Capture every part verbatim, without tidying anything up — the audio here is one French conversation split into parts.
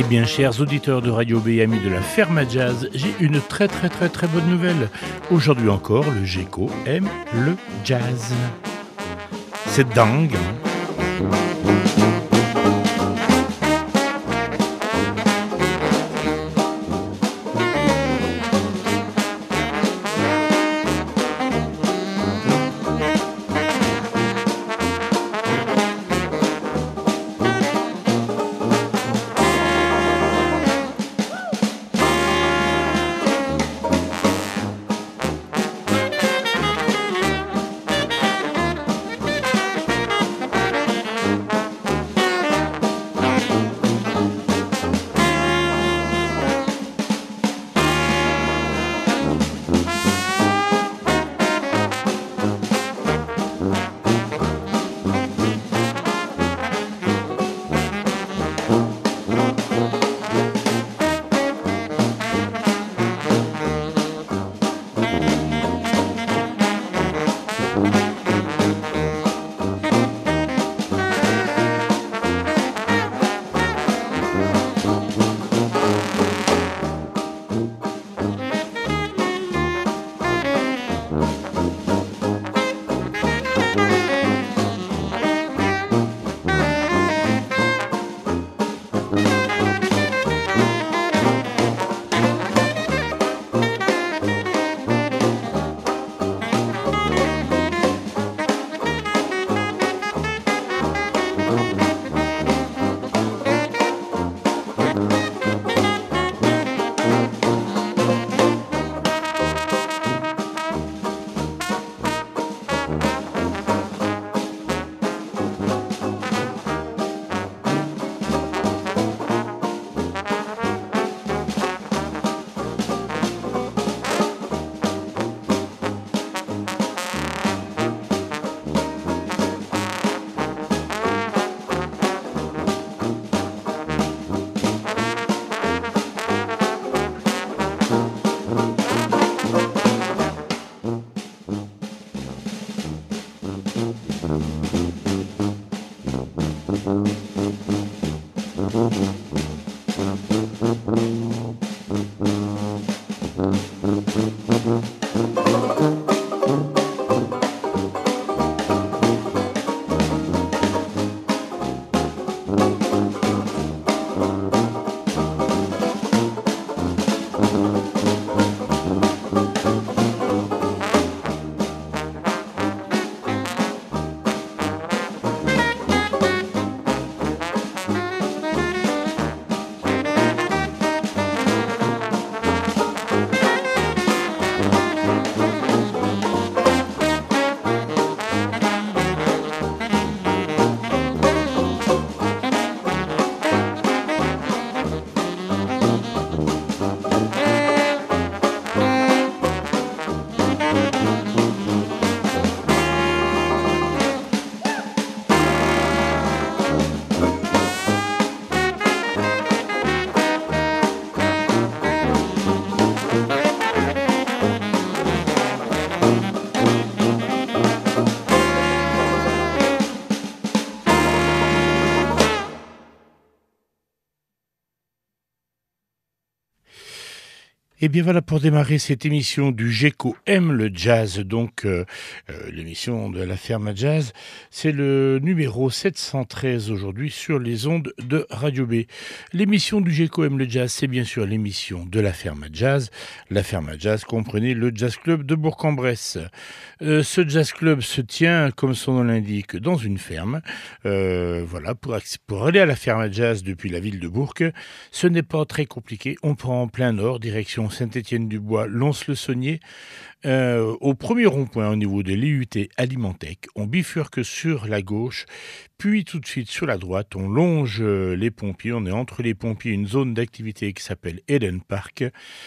Eh bien, chers auditeurs de Radio B, amis de la Ferme à Jazz, j'ai une très très très très bonne nouvelle. Aujourd'hui encore, le Geco aime le jazz. C'est dingue, hein? Et bien voilà pour démarrer cette émission du Geco aime le jazz, donc euh, euh, l'émission de la Ferme à Jazz. C'est le numéro sept cent treize aujourd'hui sur les ondes de Radio B. L'émission du Geco aime le jazz, c'est bien sûr l'émission de la Ferme à Jazz. La Ferme à Jazz, comprenez le Jazz Club de Bourg-en-Bresse. Euh, ce Jazz Club se tient, comme son nom l'indique, dans une ferme. Euh, voilà, pour, pour aller à la Ferme à Jazz depuis la ville de Bourg, ce n'est pas très compliqué. On prend en plein nord, direction Saint-Étienne-du-Bois, Lons-le-Saunier, euh, au premier rond-point au niveau de l'I U T Alimentec. On bifurque sur la gauche, puis tout de suite sur la droite, on longe euh, les pompiers. On est entre les pompiers, une zone d'activité qui s'appelle Eden Park.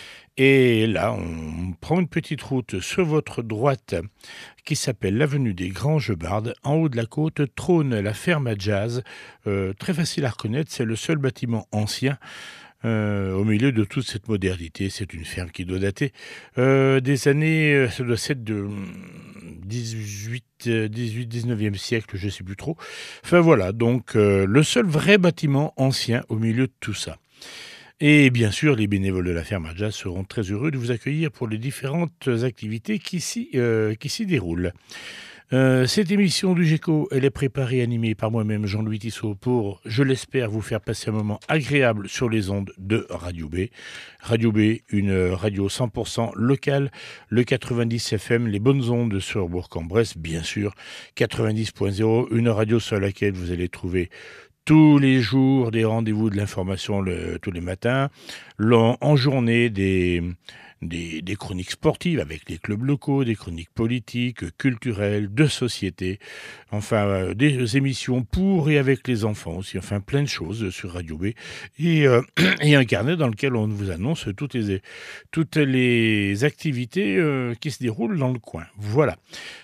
Et là, on prend une petite route sur votre droite qui s'appelle l'avenue des Granges-Bardes. En haut de la côte trône la Ferme à Jazz. Euh, très facile à reconnaître, c'est le seul bâtiment ancien Euh, au milieu de toute cette modernité. C'est une ferme qui doit dater euh, des années, ça doit être de dix-huit, dix-neuvième siècle, je ne sais plus trop. Enfin voilà, donc euh, le seul vrai bâtiment ancien au milieu de tout ça. Et bien sûr, les bénévoles de la ferme à jazz seront très heureux de vous accueillir pour les différentes activités qui s'y euh, qui s'y déroulent. Euh, cette émission du GECO, elle est préparée et animée par moi-même, Jean-Louis Tissot, pour, je l'espère, vous faire passer un moment agréable sur les ondes de Radio B. Radio B, une radio cent pour cent locale, le quatre-vingt-dix F M, les bonnes ondes sur Bourg-en-Bresse, bien sûr, quatre-vingt-dix point zéro, une radio sur laquelle vous allez trouver tous les jours des rendez-vous de l'information le, tous les matins, en, en journée des... Des, des chroniques sportives avec les clubs locaux, des chroniques politiques, culturelles, de société, enfin euh, des émissions pour et avec les enfants aussi, enfin plein de choses sur Radio B et, euh, et un carnet dans lequel on vous annonce toutes les, toutes les activités euh, qui se déroulent dans le coin. Voilà.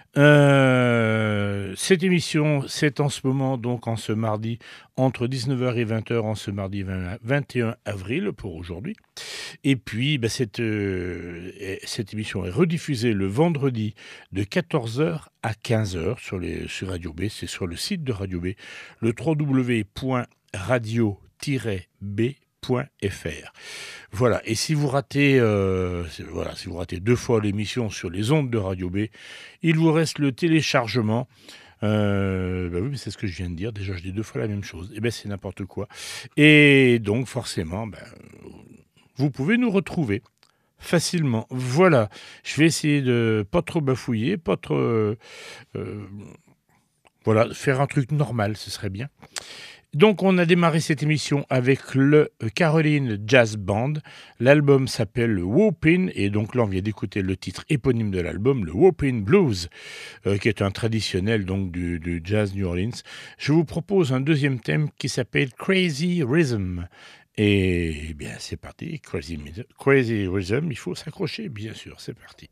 Euh, cette émission, c'est en ce moment, donc en ce mardi, entre dix-neuf heures et vingt heures, en ce mardi vingt et un avril pour aujourd'hui. Et puis, bah, cette, euh, cette émission est rediffusée le vendredi de quatorze heures à quinze heures sur, les, sur Radio B. C'est sur le site de Radio B, le w w w point radio tiret b point f r. Voilà, et si vous ratez euh, voilà, si vous ratez deux fois l'émission sur les ondes de Radio B, il vous reste le téléchargement. Euh, bah oui, mais c'est ce que je viens de dire. Déjà, je dis deux fois la même chose. Et ben, c'est n'importe quoi. Et donc, forcément, ben, vous pouvez nous retrouver facilement. Voilà, je vais essayer de pas trop bafouiller, pas trop... Euh, euh, voilà, faire un truc normal, ce serait bien. Donc, on a démarré cette émission avec le Caroline Jazz Band. L'album s'appelle le Whoopin', et donc là, on vient d'écouter le titre éponyme de l'album, le Whoopin' Blues, euh, qui est un traditionnel donc du, du jazz New Orleans. Je vous propose un deuxième thème qui s'appelle Crazy Rhythm. Et, eh bien, c'est parti, Crazy, Crazy Rhythm, il faut s'accrocher, bien sûr, c'est parti.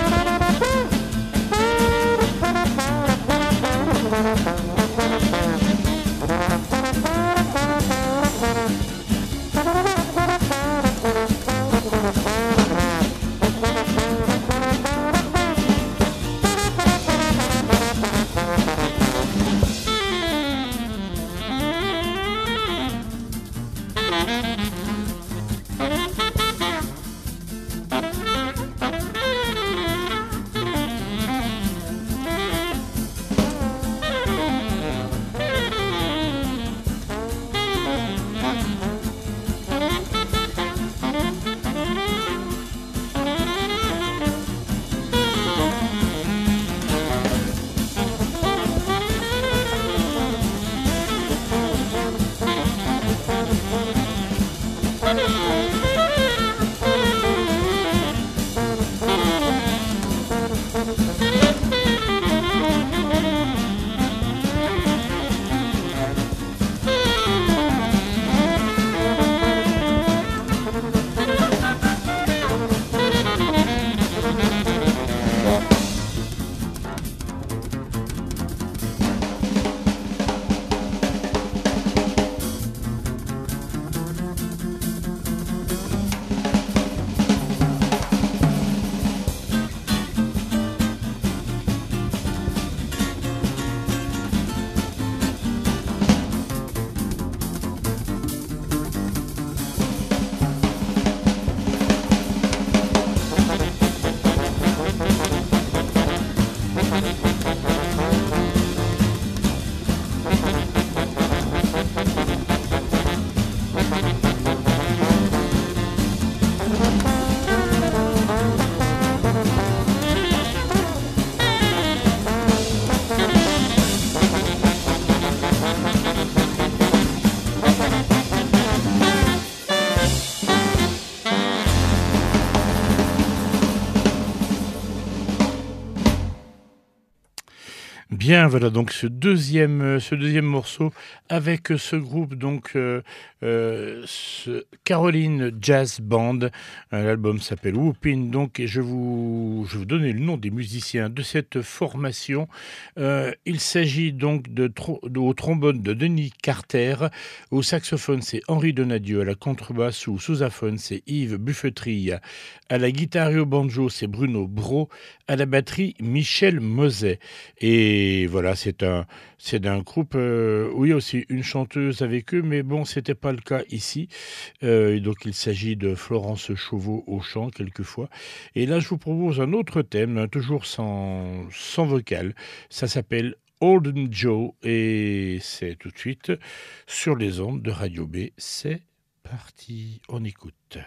Thank you. Bien, voilà donc ce deuxième, heu, ce deuxième morceau avec ce groupe donc, heu heu, ce Caroline Jazz Band. Heu, l'album s'appelle Whoopin donc et je vous je vais vous donner le nom des musiciens de cette formation. Heu, il s'agit donc de tro de au trombone de Denis Carter, au saxophone c'est Henri Donadieu, à la contrebasse ou sousaphone c'est Yves Buffetry, à la guitare et au banjo c'est Bruno Brault, à la batterie Michel Moset. Et voilà, c'est un c'est d'un groupe, heu, où il y a aussi une chanteuse avec eux, mais bon, c'était pas le cas ici. Heu, et donc il s'agit de Florence Chauveau au chant, quelquefois. Et là, je vous propose un autre thème, hein, toujours sans sans vocal. Ça s'appelle Old Joe et c'est tout de suite sur les ondes de Radio B. C'est parti, on écoute.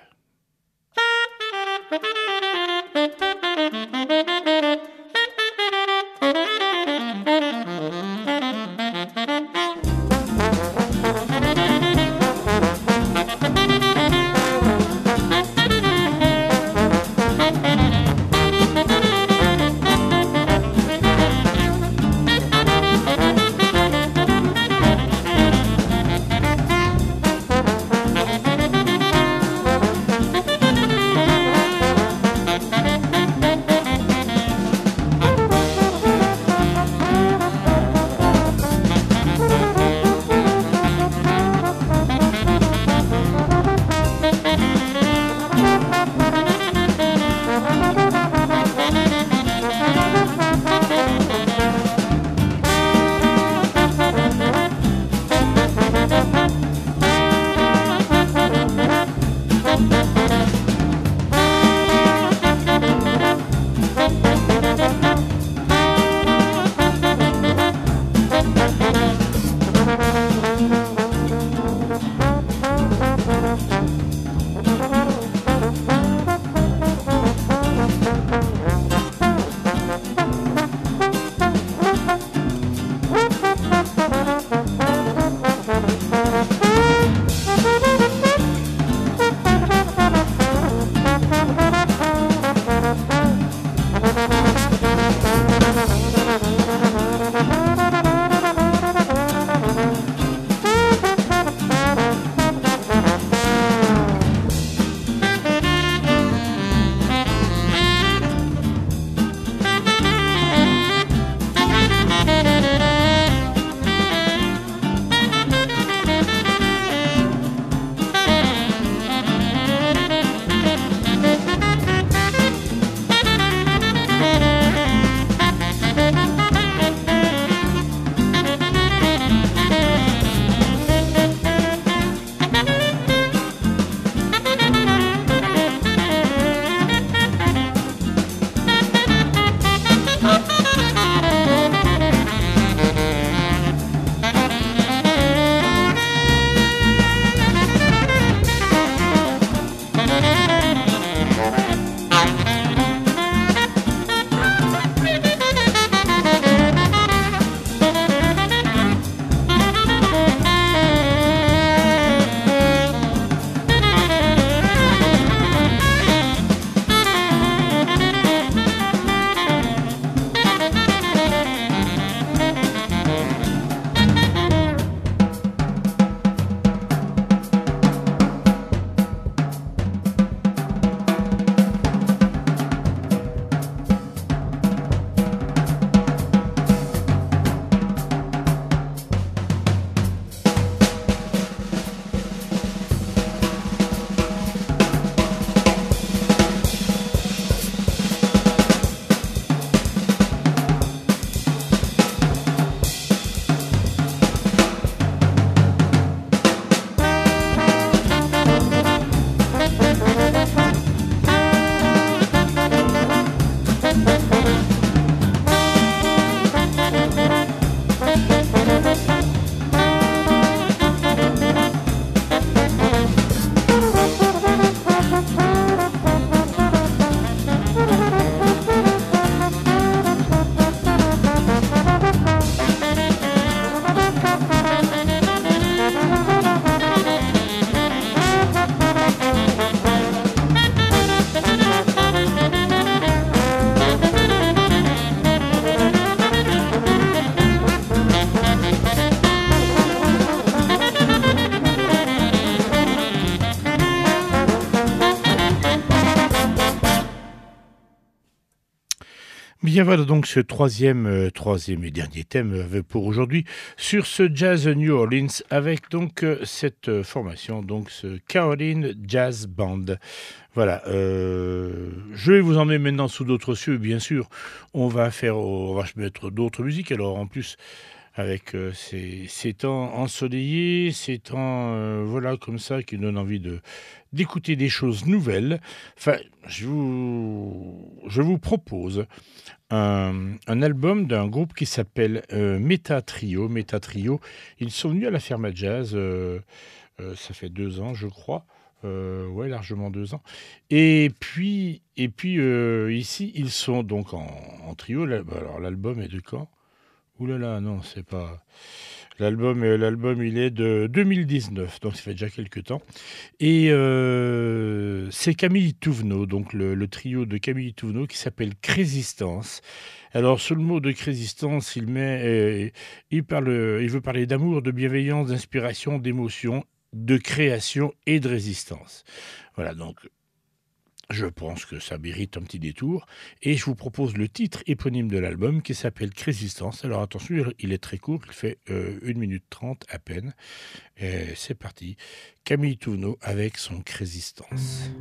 Bien voilà donc ce troisième, heu, troisième et dernier thème, heu, pour aujourd'hui sur ce jazz New Orleans avec donc, heu, cette, heu, formation donc ce Caroline Jazz Band. Voilà, heu, je vais vous emmener maintenant sous d'autres cieux bien sûr. On va faire on va se mettre d'autres musiques alors en plus avec, heu, ces ces temps ensoleillés, ces temps, heu, voilà comme ça qui donnent envie de d'écouter des choses nouvelles. Enfin, je vous je vous propose un, un album d'un groupe qui s'appelle euh, Meta Trio. Meta Trio, ils sont venus à la Ferma Jazz, euh, euh, ça fait deux ans, je crois. Euh, ouais, largement deux ans. Et puis, et puis euh, ici, ils sont donc en, en trio. Là- bah, alors, l'album est de quand? Ouh là là, non, c'est pas. L'album, euh, l'album, il est de deux mille dix-neuf, donc ça fait déjà quelques temps. Et euh, c'est Camille Touvenot, donc le, le trio de Camille Touvenot qui s'appelle Crésistance. Alors, sous le mot de Crésistance, il met, euh, il parle, il veut parler d'amour, de bienveillance, d'inspiration, d'émotion, de création et de résistance. Voilà, donc je pense que ça mérite un petit détour. Et je vous propose le titre éponyme de l'album qui s'appelle Crésistance. Alors attention, il est très court, il fait euh, une minute trente à peine. Et c'est parti. Camille Touvenot avec son Crésistance.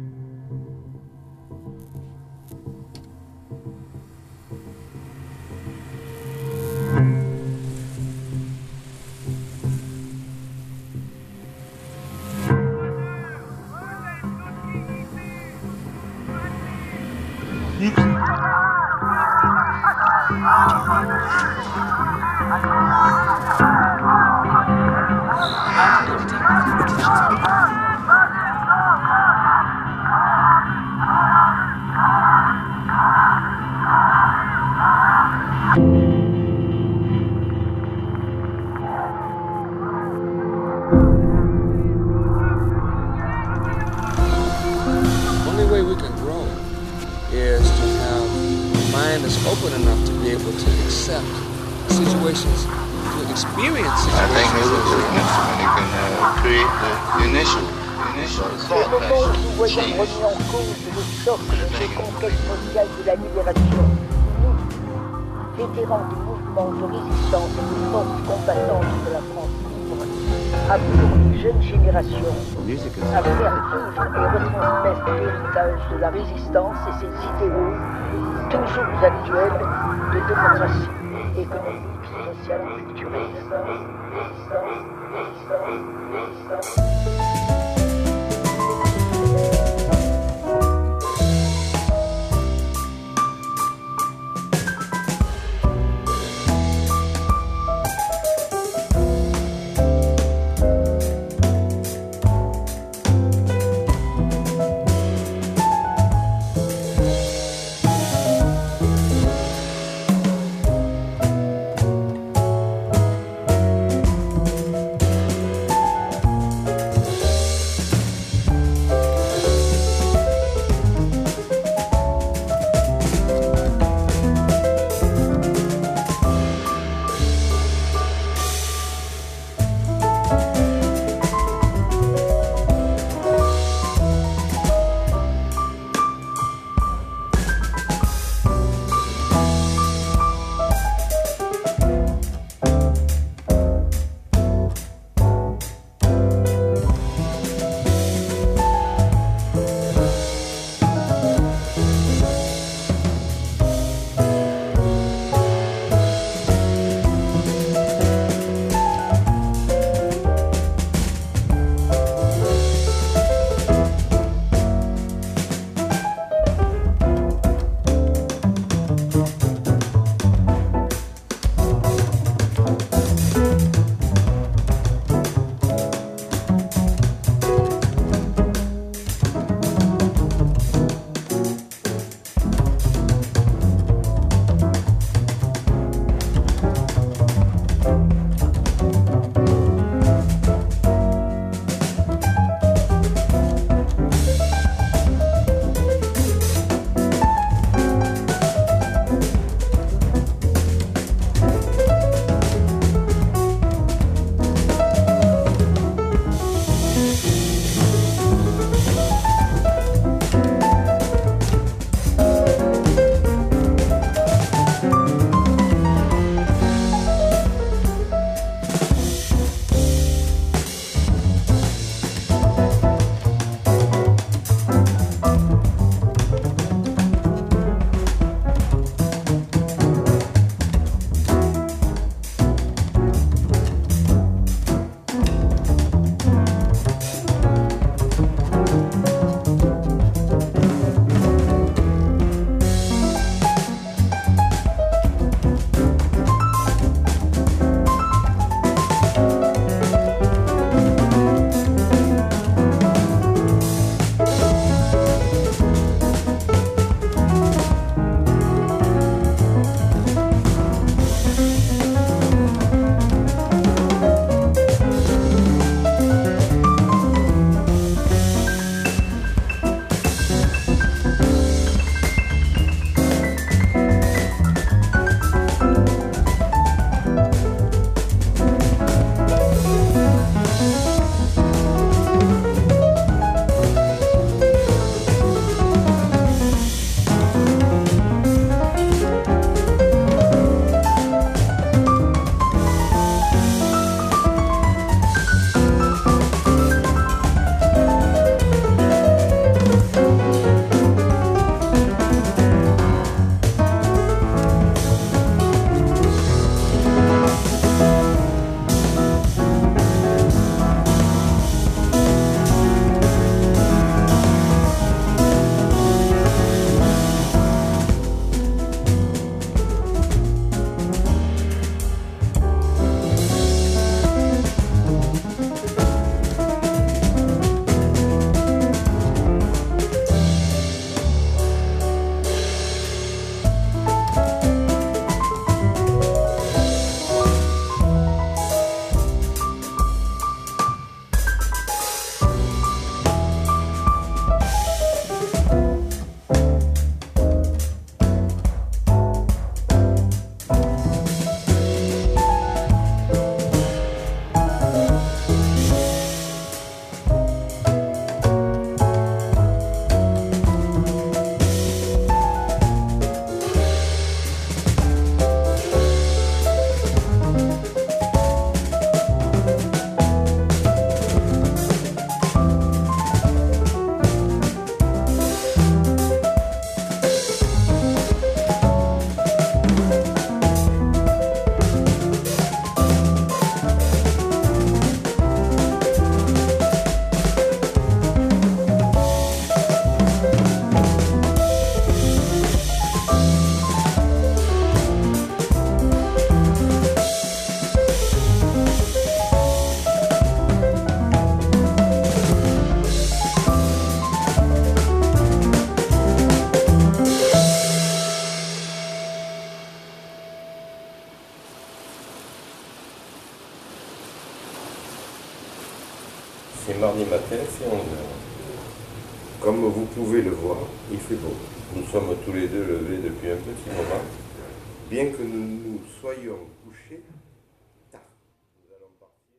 Only way we can grow is to have a mind that's open enough to be able to accept situations, to experience I think situations. music is an instrument. It can uh, create the initial, initial Le thought moment où that nous voyons change. remis en cause le socle des conquêtes mondiales de la libération, nous, vétérans du mouvement de résistance et des forces combattantes de la France libre, appelons les jeunes générations à faire vivre et retransmettre l'héritage de la résistance et ses idéaux, toujours actuels, de démocratie économique, sociale et culturelle. mardi matin, c'est onze heures. Comme vous pouvez le voir, il fait beau. Nous sommes tous les deux levés depuis un petit moment. Bien que nous nous soyons couchés tard. Nous allons partir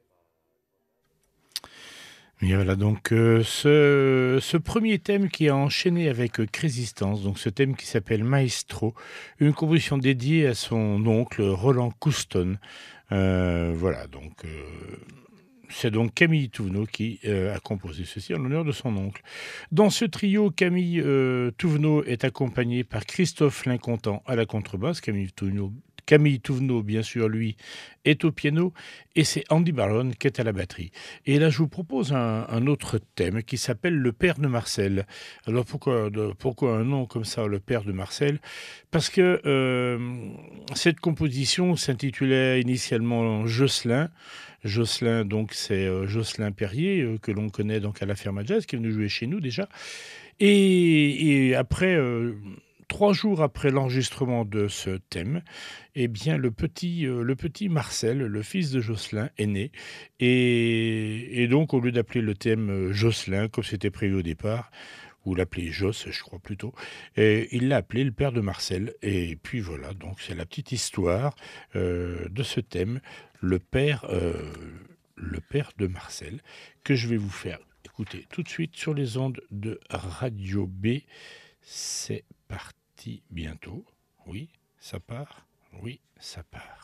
à... Et voilà donc euh, ce, ce premier thème qui a enchaîné avec euh, Crésistance, donc ce thème qui s'appelle Maestro, une composition dédiée à son oncle Roland Couston. Euh, voilà, donc... Euh, C'est donc Camille Touvenot qui euh, a composé ceci en l'honneur de son oncle. Dans ce trio, Camille euh, Touvenot est accompagné par Christophe Lincontant à la contrebasse. Camille Touvenot, Camille Touvenot, bien sûr, lui, est au piano. Et c'est Andy Barron qui est à la batterie. Et là, je vous propose un, un autre thème qui s'appelle Le Père de Marcel. Alors, pourquoi, de, pourquoi un nom comme ça, Le Père de Marcel ? Parce que euh, cette composition s'intitulait initialement Jocelyn. Jocelyn, donc c'est euh, Jocelyn Perrier, euh, que l'on connaît donc à la Ferma Jazz, qui est venu jouer chez nous déjà. Et, et après, euh, trois jours après l'enregistrement de ce thème, eh bien le petit, euh, le petit Marcel, le fils de Jocelyn, est né. Et, et donc, au lieu d'appeler le thème euh, Jocelyn, comme c'était prévu au départ, ou l'appeler Joss, je crois plutôt. Et il l'a appelé le père de Marcel. Et puis voilà, donc c'est la petite histoire euh, de ce thème, le père, euh, le père de Marcel, que je vais vous faire écouter tout de suite sur les ondes de Radio B. C'est parti bientôt. Oui, ça part. Oui, ça part.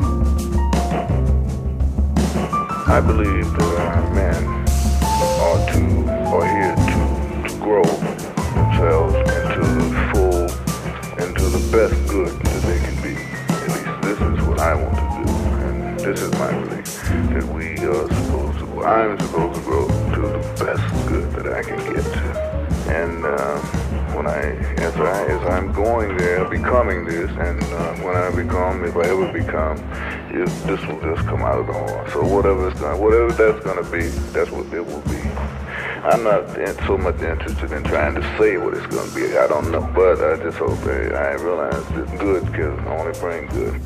I believe that uh, man ought best good that they can be. At least this is what I want to do, and this is my belief, that we are supposed to, I'm supposed to grow to the best good that I can get to. And uh, when I, as, I, as I'm going there, becoming this, and uh, when I become, if I ever become, it, this will just come out of the heart. So whatever it's gonna, whatever that's gonna be, that's what it will be. I'm not in, so much interested in trying to say what it's gonna be. I don't know, but I just hope that I realize that good can only bring good.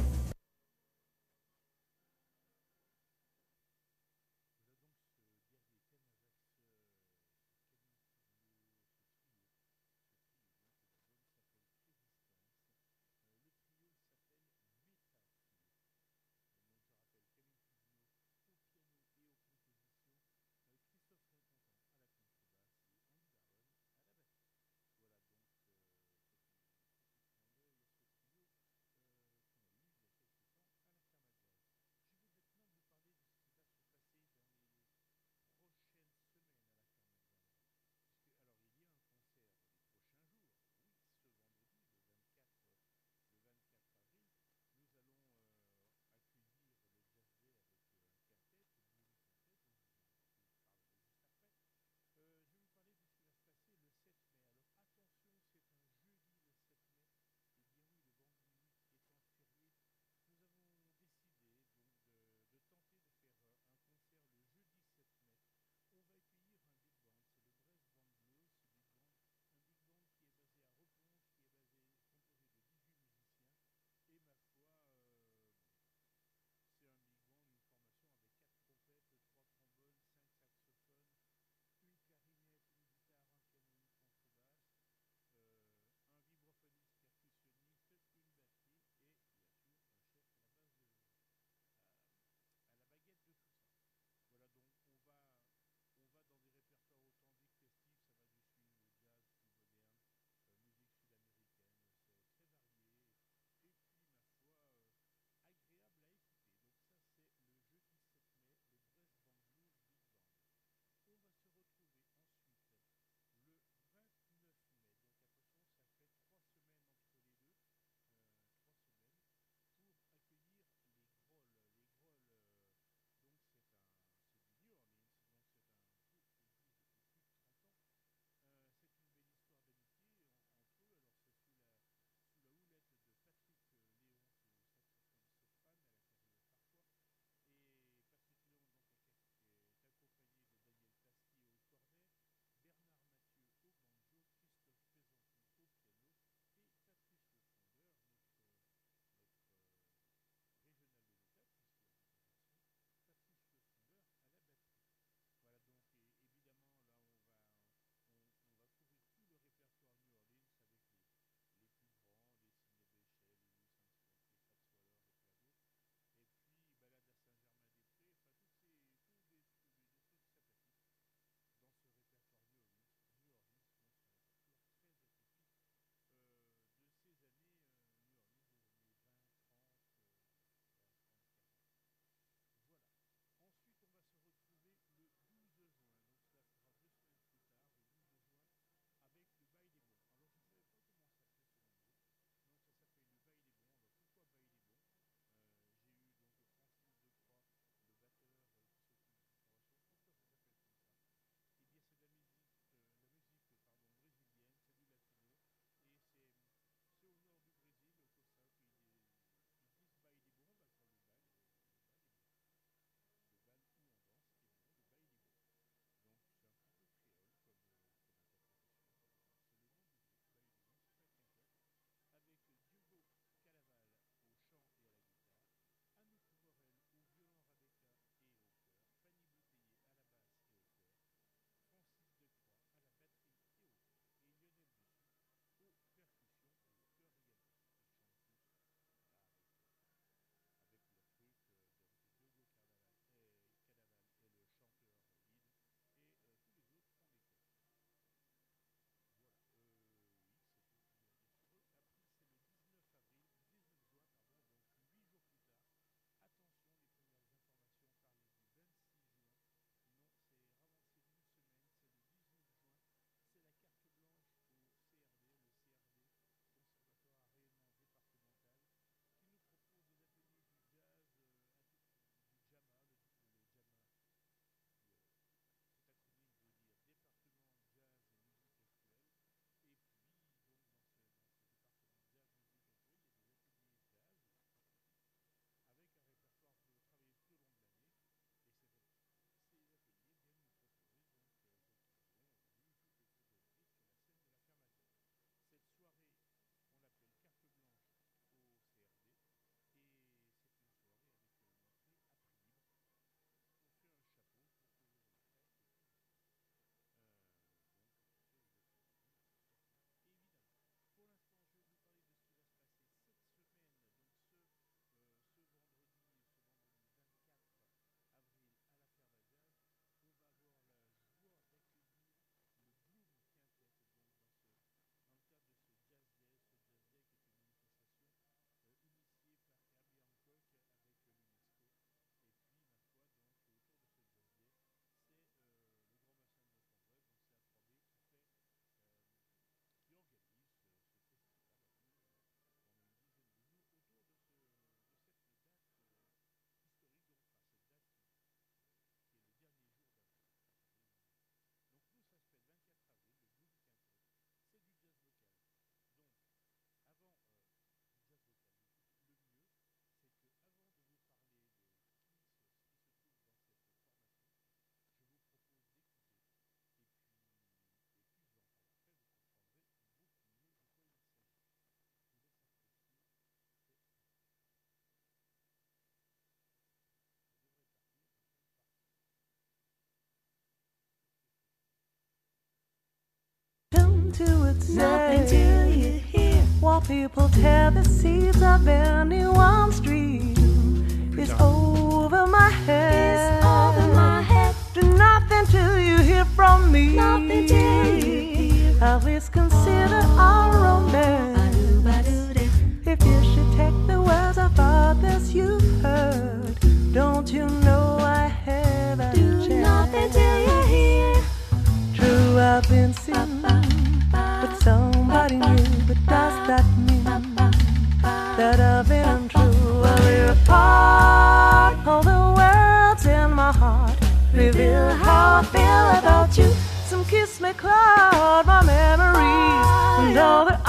to it say. Nothing till you hear what people tell. The seeds of anyone's dream is over my head. It's over my head. Do nothing till you hear from me. Nothing till you hear. At least consider our romance. If you should take the words of others you've heard, don't you know I have a Do chance? nothing till you hear. True, I've been seen with somebody new, but does that mean that I've been untrue? Well, we're apart. All the words in my heart reveal how I feel about you. Some kiss may cloud my memories, and all the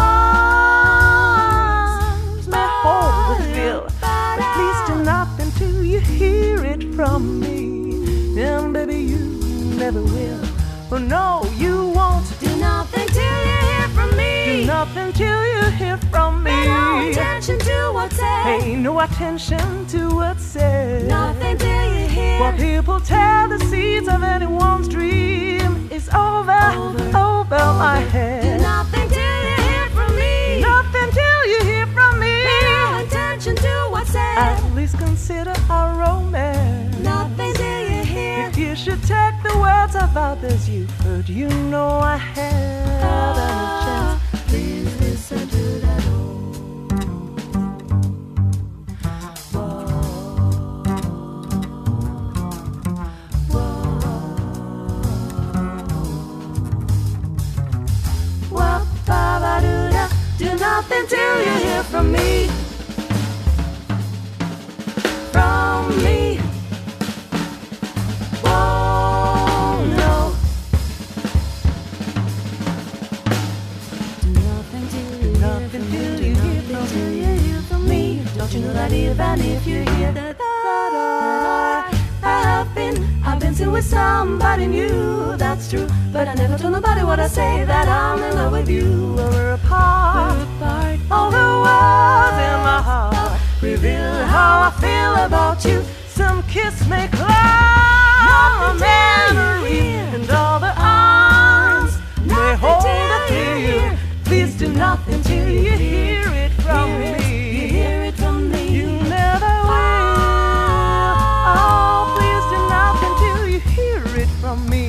arms may hold the thrill. But please do nothing till you hear it from me, and baby you never will. Oh no, you won't. Do nothing till you hear from me. Do nothing till you hear from me. Pay no attention to what's said. Pay no attention to what's said. Nothing till you hear what people tell. The seeds of anyone's dream is over, over, over, over my head. Do nothing till you hear from me. Nothing till you hear from me. Pay no attention to what's said. At least consider our romance. Nothing till you hear. If you should take the words of others you've heard, you know I have a chance. Please listen to that old. Do nothing till you hear from me. From me. Whoa, no. Do nothing till you hear from me. Do nothing till you hear from me. Don't you know that even if you hear that I, I have been, I've been seen with somebody new. That's true, but I never told nobody what I say, that I'm in love with you. Well, we're apart. We're apart. All the words in my heart reveal how I feel about you. Some kiss may cloud my memory, and all the arms may hold it to you. Please do nothing till you hear it from hear me. It, you hear it from me. You never will. Oh, please do nothing till you hear it from me.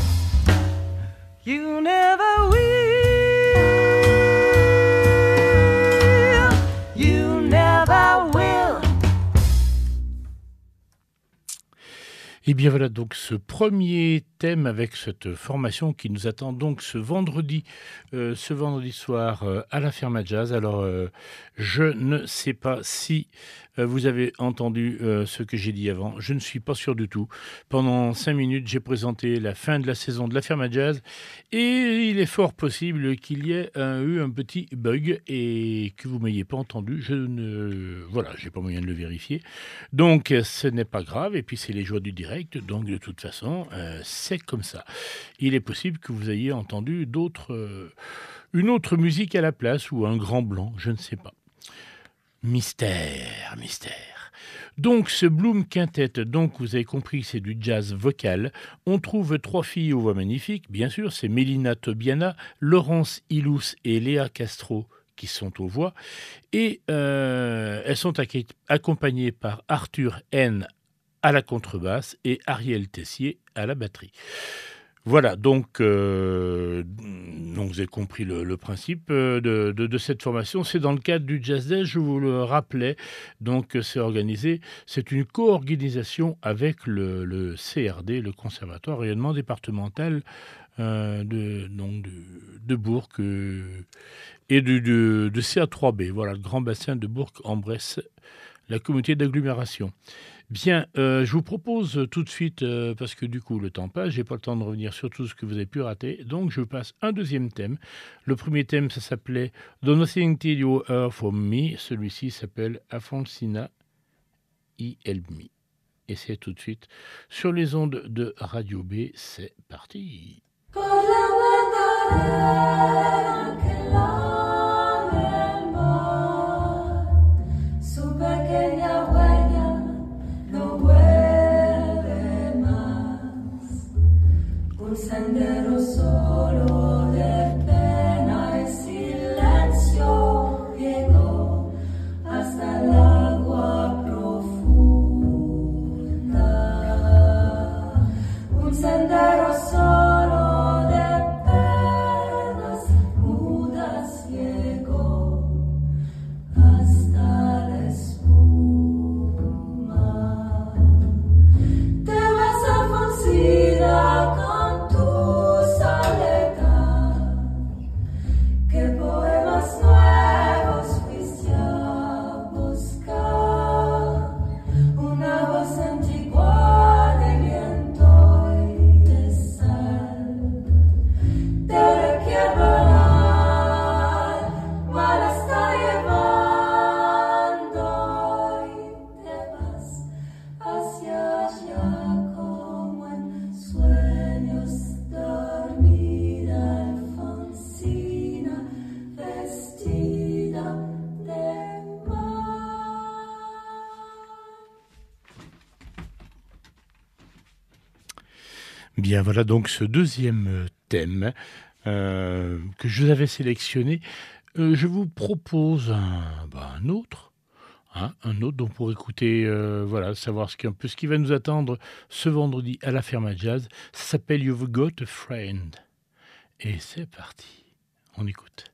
You never will. You never will. Et bien voilà donc ce premier thème avec cette formation qui nous attend donc ce vendredi, euh, ce vendredi soir euh, à la Ferme à Jazz. Alors euh, je ne sais pas si euh, vous avez entendu euh, ce que j'ai dit avant, je ne suis pas sûr du tout. Pendant cinq minutes j'ai présenté la fin de la saison de la Ferme à Jazz et il est fort possible qu'il y ait euh, eu un petit bug et que vous ne m'ayez pas entendu. Je ne... Voilà, j'ai pas moyen de le vérifier. Donc ce n'est pas grave et puis c'est les joies du direct, donc de toute façon euh, c'est comme ça. Il est possible que vous ayez entendu d'autres, euh, une autre musique à la place ou un grand blanc, je ne sais pas. Mystère, mystère. Donc ce Bloom Quintet, donc vous avez compris, c'est du jazz vocal. On trouve trois filles aux voix magnifiques, bien sûr, c'est Mélina Tobiana, Laurence Ilous et Léa Castro qui sont aux voix. Et euh, elles sont ac- accompagnées par Arthur N à la contrebasse et Ariel Tessier à la batterie. Voilà, donc, euh, donc vous avez compris le, le principe de, de, de cette formation. C'est dans le cadre du Jazz Day, je vous le rappelais. Donc c'est organisé, c'est une co-organisation avec le, le C R D, le Conservatoire rayonnement départemental euh, de, donc de, de Bourg euh, et de, de, de C A trois B. Voilà, le grand bassin de Bourg-en-Bresse, la communauté d'agglomération. Bien, euh, je vous propose tout de suite, euh, parce que du coup le temps passe, j'ai pas le temps de revenir sur tout ce que vous avez pu rater, donc je passe un deuxième thème. Le premier thème, ça s'appelait Do Nothing Till You Hear From Me, celui-ci s'appelle Afonsina I Help Me. Et c'est tout de suite sur les ondes de Radio B, c'est parti. Un sendero solo de pena. Bien, voilà donc ce deuxième thème euh, que je vous avais sélectionné. Euh, je vous propose un, bah, un autre, hein, un autre dont pour écouter, euh, voilà, savoir ce qui, un peu ce qui va nous attendre ce vendredi à la Ferme à Jazz. Ça s'appelle You've Got a Friend. Et c'est parti, on écoute.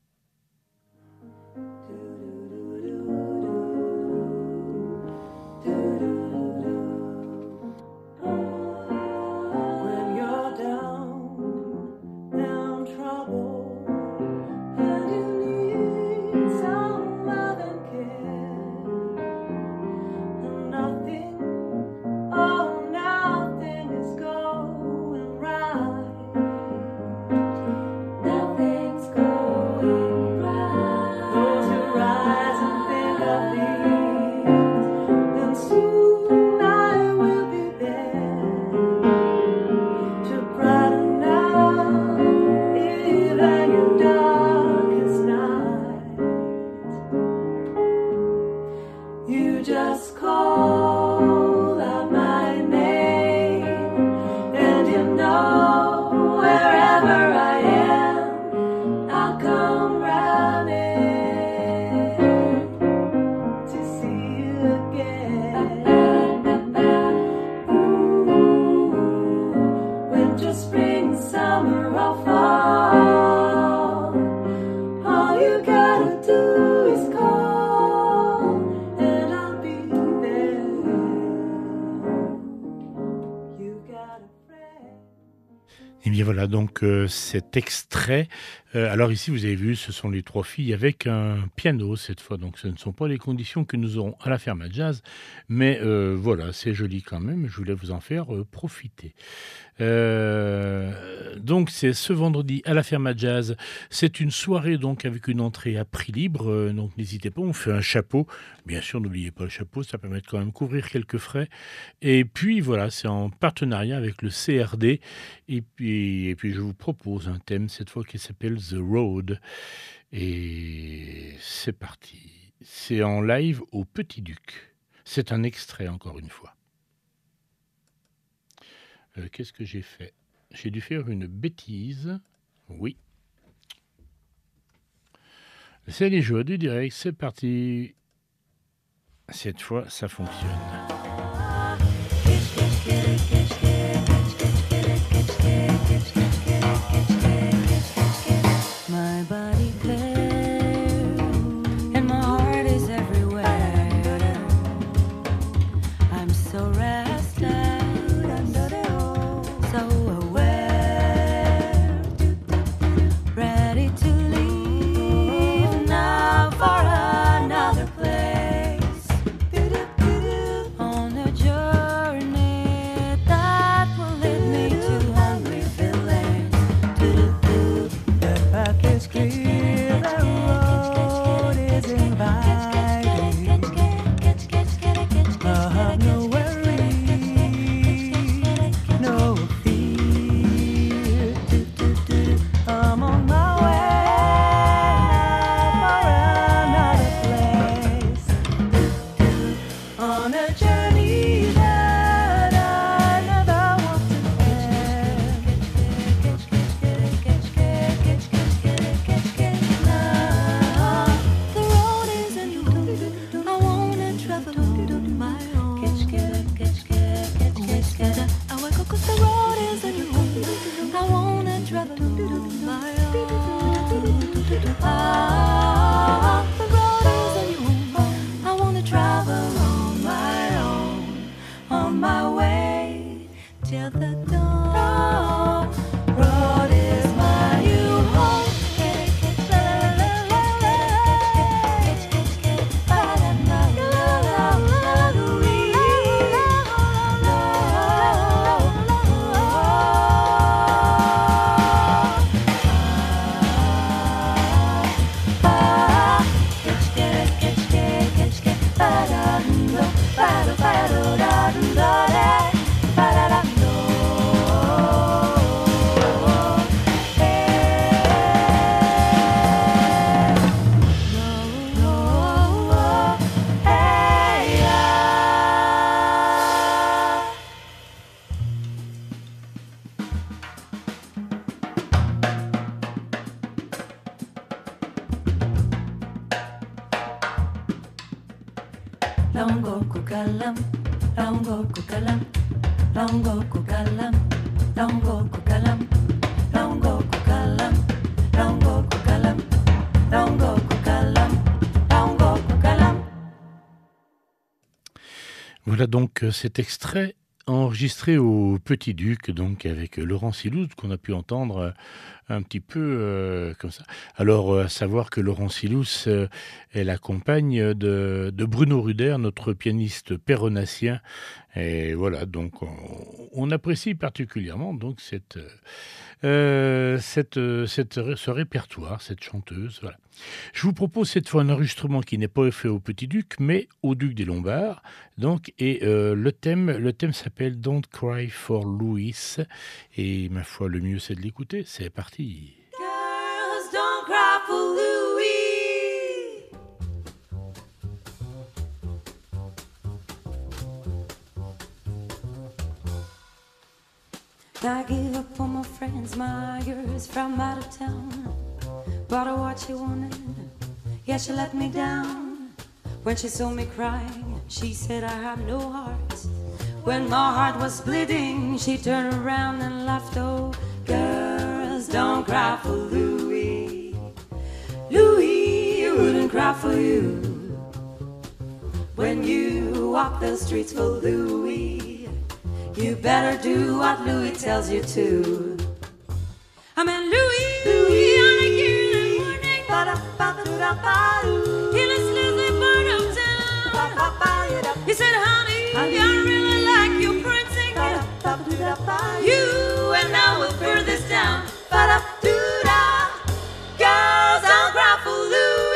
Et bien voilà donc euh, cet extrait. Euh, alors ici vous avez vu, ce sont les trois filles avec un piano cette fois. Donc ce ne sont pas les conditions que nous aurons à la Ferme à Jazz, mais euh, voilà, c'est joli quand même. Je voulais vous en faire euh, profiter. Euh, donc c'est ce vendredi à la Ferme à Jazz. C'est une soirée donc avec une entrée à prix libre. Euh, donc n'hésitez pas, on fait un chapeau. Bien sûr, n'oubliez pas le chapeau, ça permet de quand même couvrir quelques frais. Et puis voilà, c'est en partenariat avec le C R D. Et puis, et puis je vous propose un thème cette fois qui s'appelle The Road. Et c'est parti. C'est en live au Petit Duc. C'est un extrait encore une fois. Euh, qu'est-ce que j'ai fait? J'ai dû faire une bêtise. Oui. C'est les joies du direct, c'est parti. Cette fois, ça fonctionne. My body clear and my heart is everywhere. I'm so rested, so aware, ready to leave now for another place. Longo kukalam, longo kukalam, longo kukalam, longo kukalam, longo kukalam, longo kukalam, longo kukalam, longo kukalam. Voilà donc euh, cet extrait enregistré au Petit Duc, donc avec Laurent Silouz, qu'on a pu entendre euh, un petit peu euh, comme ça. Alors, euh, à savoir que Laurent Silouz euh, est la compagne de, de Bruno Ruder, notre pianiste péronassien. Et voilà, donc on, on apprécie particulièrement donc cette, euh, cette, euh, cette, ce répertoire, cette chanteuse. Voilà. Je vous propose cette fois un enregistrement qui n'est pas fait au Petit Duc, mais au Duc des Lombards. Donc, et euh, le thème, le thème s'appelle Don't Cry for Louis. Et ma foi, le mieux c'est de l'écouter. C'est parti. Girls, don't cry for Louis. I give up on my friends, my girls from out of town. Bought her what she wanted, yeah, she let me down. When she saw me crying, she said I had no heart. When my heart was bleeding, she turned around and laughed. Oh, girls, don't cry for Louis. Louis wouldn't cry for you. When you walk the streets for Louis, you better do what Louis tells you to. I mean, Louis, Louis, on a yearly morning, in a sleazy part of town. He said, honey, I really like your prancing. You and I will burn this down. Girls, don't cry for Louis.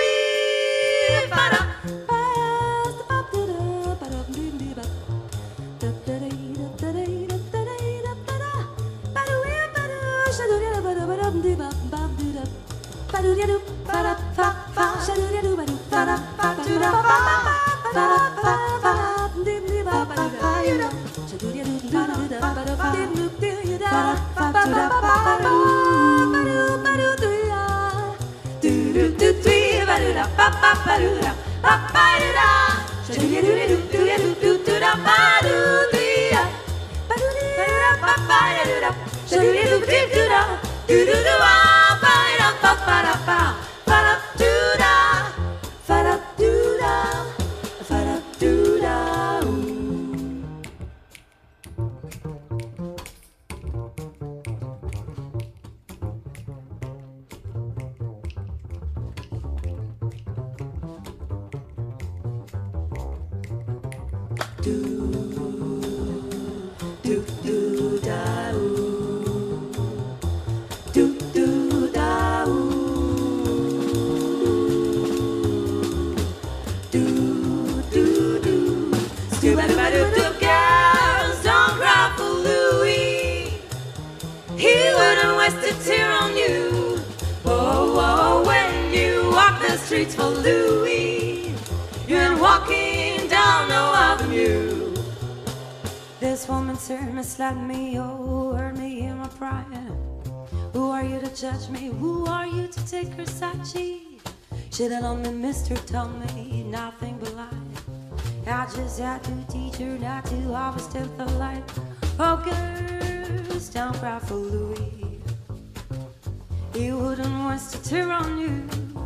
Girls, don't cry for Louis. He wouldn't waste a tear on you. Oh, oh, when you walk the streets for Louis, you ain't walking down no avenue. This woman certainly slapped me, oh, hurt me in my pride. Who are you to judge me? Who are you to take her side? She should've known me, mister, told me nothing but lies. I just had to teach her not to always step the light. Oh, girls, don't cry for Louis. He wouldn't waste a tear on you.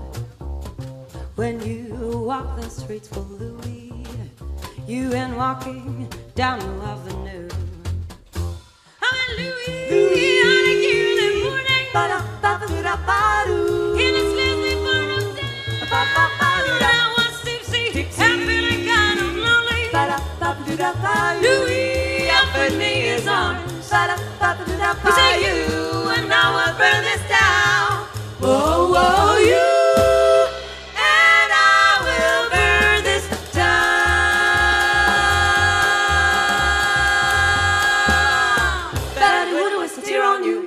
When you walk the streets for Louis, you ain't walking down no avenue. I'm at Louis, Louis on a yearly morning, in a sleazy part of town. I was tipsy and feeling kind of lonely. Louis offered me his arms. He said, you and I will burn this down. Whoa, whoa, you and I will burn this down. But I wouldn't waste a tear on you.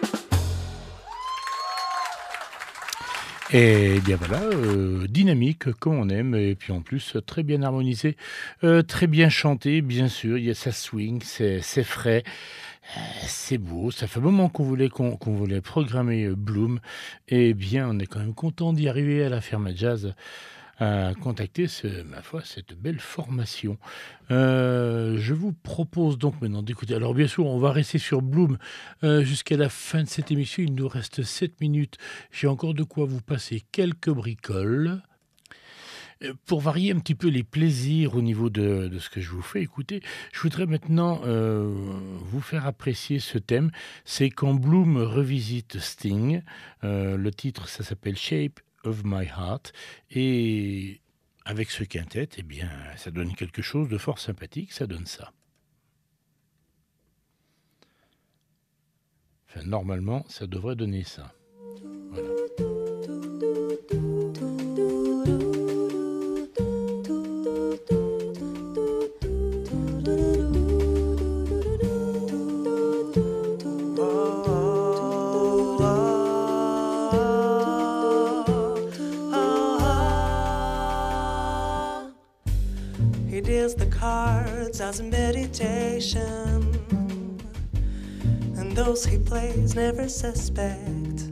Et bien voilà, euh, dynamique comme on aime, et puis en plus très bien harmonisé, euh, très bien chanté, bien sûr, il y a ça swing, c'est, c'est frais, euh, c'est beau, ça fait un moment qu'on voulait, qu'on, qu'on voulait programmer euh, Bloom, et bien on est quand même content d'y arriver à la ferme à jazz à contacter, ce, ma foi, cette belle formation. Euh, je vous propose donc maintenant d'écouter. Alors bien sûr, on va rester sur Bloom euh, jusqu'à la fin de cette émission. Il nous reste sept minutes. J'ai encore de quoi vous passer quelques bricoles. Pour varier un petit peu les plaisirs au niveau de, de ce que je vous fais écouter, je voudrais maintenant euh, vous faire apprécier ce thème. C'est quand Bloom revisite Sting. Euh, le titre, ça s'appelle Shape of My Heart. Et avec ce quintet, eh bien, ça donne quelque chose de fort sympathique. Ça donne ça. Enfin, normalement, ça devrait donner ça. Voilà. The cards as a meditation, and those he plays never suspect.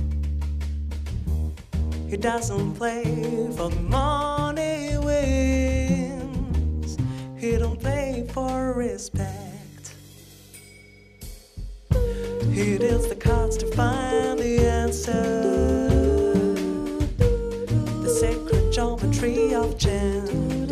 He doesn't play for the money wins. He don't play for respect. He deals the cards to find the answer, the sacred geometry of chance.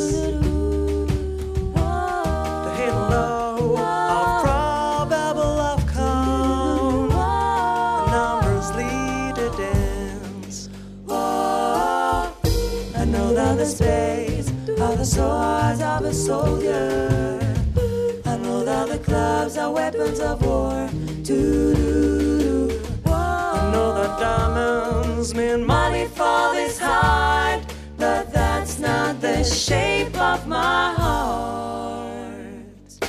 The spades are the swords of a soldier. I know that the clubs are weapons of war. Doo-doo-doo. I know that diamonds mean money for this heart, but that's not the shape of my heart.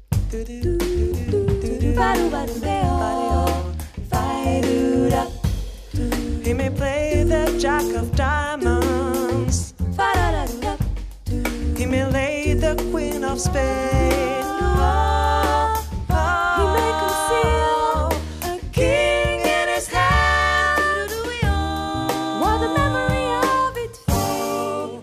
He may play the jack of diamonds, he may lay the queen of spades. Oh, oh, he may conceal a king in his hand, while the memory of it fades.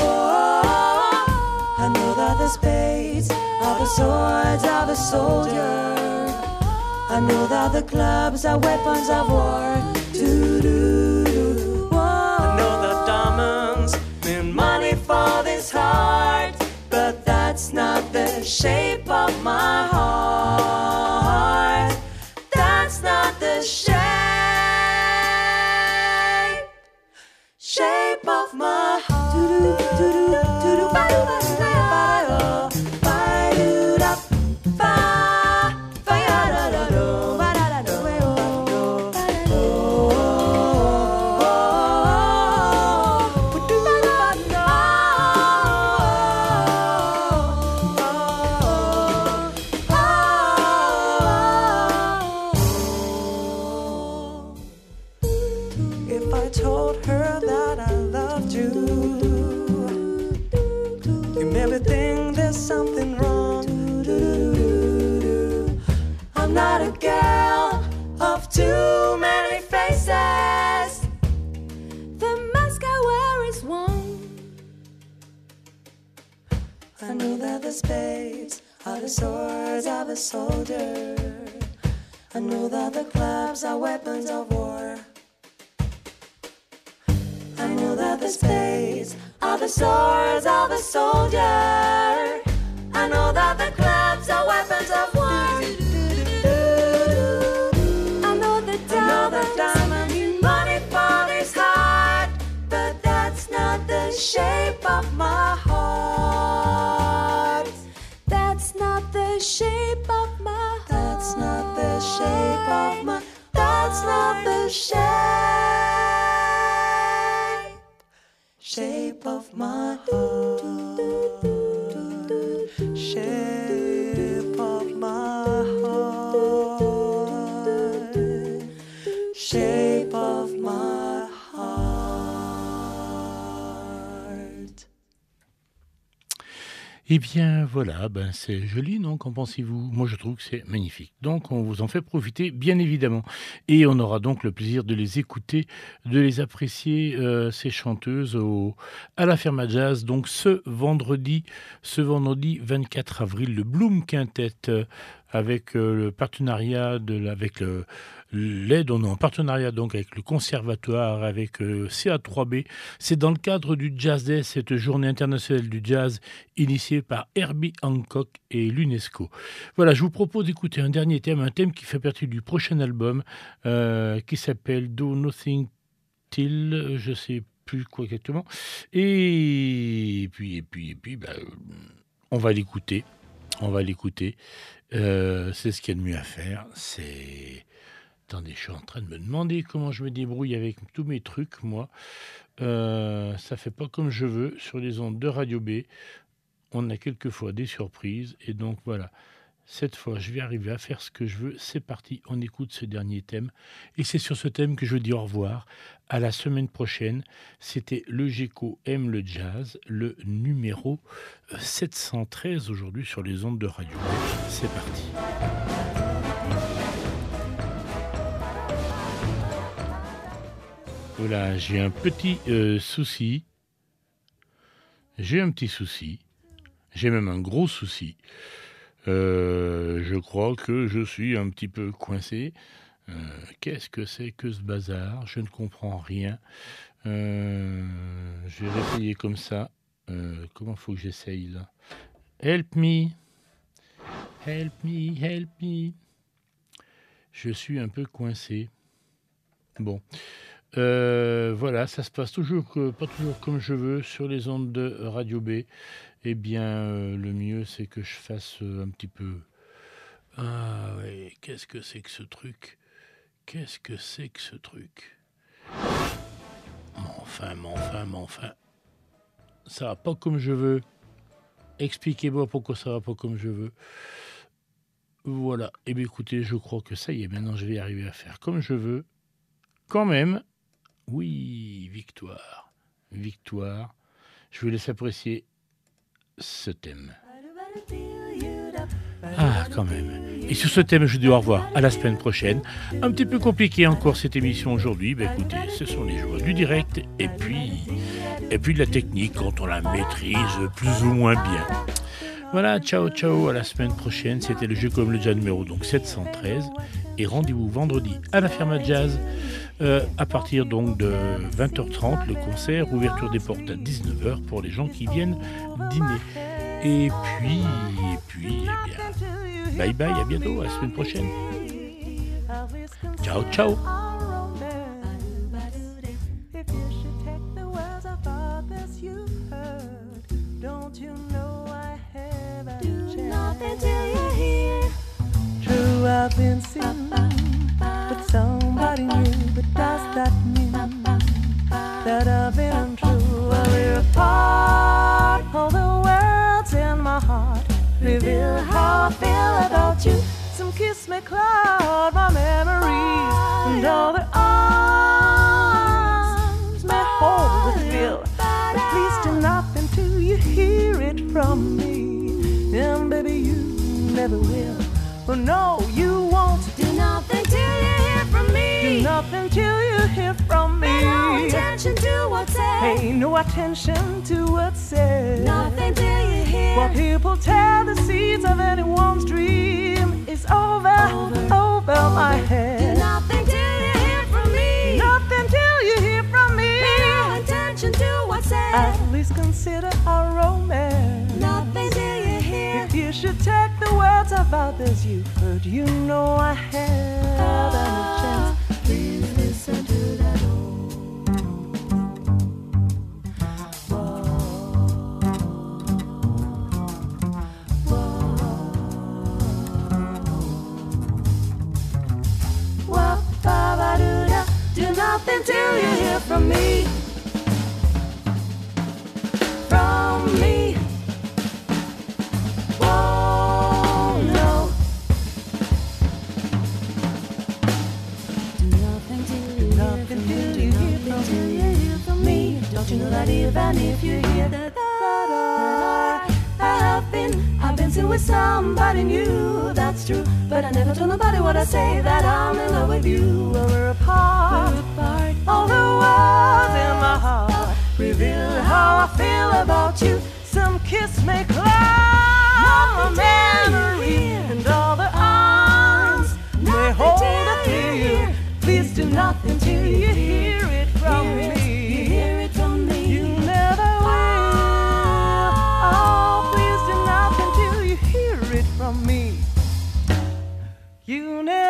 Oh, I know that the spades are the swords of a soldier. I know that the clubs are weapons of war. Doo-doo-doo. I know that diamonds mean money for this heart, but that's not the shape of my heart. That's not the shape, shape of my heart. Too many faces, the mask I wear is one. I know that the spades are the swords of a soldier. I know that the clubs are weapons of war. I know that the spades are the swords of a soldier. I know that the clubs are weapons of war. Shape of my heart. That's not the shape of my heart. That's not the shape of my. That's not the shape. Shape of my heart. Shape of my heart. Shape of my heart. Eh bien voilà, ben c'est joli, non? Qu'en pensez-vous? Moi je trouve que c'est magnifique. Donc on vous en fait profiter, bien évidemment. Et on aura donc le plaisir de les écouter, de les apprécier, euh, ces chanteuses au, à la Ferma Jazz. Donc ce vendredi, ce vendredi vingt-quatre avril, le Bloom Quintet, euh, avec euh, le partenariat de la- avec le- l'aide, on est en partenariat donc avec le conservatoire, avec euh, C A trois B. C'est dans le cadre du Jazz Day, cette journée internationale du jazz initiée par Herbie Hancock et l'UNESCO. Voilà, je vous propose d'écouter un dernier thème, un thème qui fait partie du prochain album, euh, qui s'appelle Do Nothing Till, je sais plus quoi exactement. Et puis, et puis, et puis, bah, on va l'écouter. On va l'écouter. Euh, c'est ce qu'il y a de mieux à faire. C'est. Attendez, je suis en train de me demander comment je me débrouille avec tous mes trucs, moi. Euh, ça fait pas comme je veux sur les ondes de Radio B. On a quelquefois des surprises. Et donc voilà, cette fois, je vais arriver à faire ce que je veux. C'est parti, on écoute ce dernier thème. Et c'est sur ce thème que je dis au revoir. À la semaine prochaine. C'était le Géco aime le jazz, le numéro euh, sept cent treize aujourd'hui sur les ondes de Radio. C'est parti. Voilà, j'ai un petit euh, souci. J'ai un petit souci. J'ai même un gros souci. Euh, je crois que je suis un petit peu coincé. Euh, qu'est-ce que c'est que ce bazar? Je ne comprends rien. Euh, je vais réessayer comme ça. Euh, comment faut que j'essaye là? Help me. Help me, help me. Je suis un peu coincé. Bon. Euh, voilà, ça se passe toujours que, pas toujours comme je veux sur les ondes de Radio B. Eh bien, euh, le mieux, c'est que je fasse euh, un petit peu... Ah oui, qu'est-ce que c'est que ce truc? Qu'est-ce que c'est que ce truc? Mais enfin, mais enfin, mais enfin... Ça va pas comme je veux. Expliquez-moi pourquoi ça va pas comme je veux. Voilà. Eh bien, écoutez, je crois que ça y est, maintenant je vais arriver à faire comme je veux. Quand même... Oui, victoire, victoire. Je vous laisse apprécier ce thème. Ah, quand même. Et sur ce thème, je dis au revoir à la semaine prochaine. Un petit peu compliqué encore cette émission aujourd'hui. Ben écoutez, ce sont les joies du direct et puis, et puis de la technique quand on la maîtrise plus ou moins bien. Voilà, ciao, ciao, à la semaine prochaine. C'était le jeu comme le jazz numéro donc sept cent treize. Et rendez-vous vendredi à la Ferma Jazz. Euh, à partir donc de vingt heures trente, le concert, ouverture des portes à dix-neuf heures pour les gens qui viennent dîner. Et puis, et puis, eh bien, bye bye, à bientôt, à la semaine prochaine. Ciao, ciao. True, I've been seen with somebody new, but does that mean that I've been untrue? Well, we're apart, all the world's in my heart. Reveal how I feel about you. Some kiss may cloud my memories, and all the arms may hold the thrill. But please do nothing till you hear it from me, and baby, you never will. Oh no, you won't. Do nothing till you hear from me. Do nothing till you hear from me. Pay no attention to what's said. Pay no attention to what's said. Nothing till you hear. What people tell, the seeds of anyone's dream is over, over, over my head. Do nothing till you hear from me. Nothing till you hear from me. Pay no attention to what's said. At least consider our romance. Nothing till you hear. If you should take the words of others you've heard, you know I had a chance. Please listen to that old. Do nothing till you hear from me. From me. Whoa, no. Do nothing till you hear from me. Do nothing till you hear from me. Don't you know that even if you hear that I, I have dancing with somebody new. That's true, but I never told nobody what I say, that I'm in love with you. Well, we're apart, we're apart. All the words in my heart reveal how I feel about you. Some kiss make love a memory, and all the arms may hold a fear. Please do nothing till you hear it from hear me. It, you hear it from me. You never will. Oh, please do nothing till you hear it from me. You never.